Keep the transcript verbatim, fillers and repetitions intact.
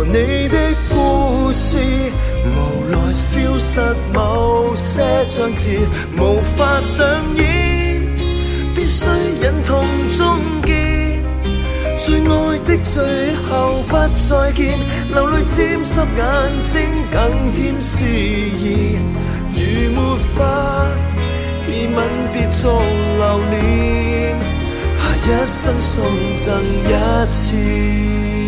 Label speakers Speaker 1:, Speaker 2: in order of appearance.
Speaker 1: 你的故事，無奈消失某些章節，無法上演，必須忍痛終結。最愛的最後不再見，流淚沾濕眼睛，更添詩意。如沒法以吻別做留念，下一生送贈一次。